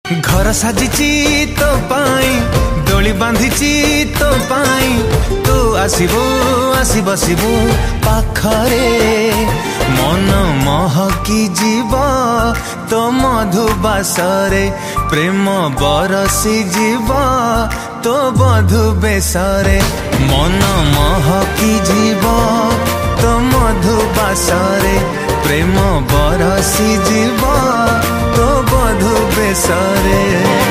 घर साजिची तो पाई डोली बांधिची तो पाई तू आसिबू आसी बसिबू पाखरे मन महकी जीव तो मधुबासरे प्रेम बरसी जीव तो बधु बेसरे मन महकी जीव तो मधुबासरे प्रेम बरसी जीव तो बधु बेसरे।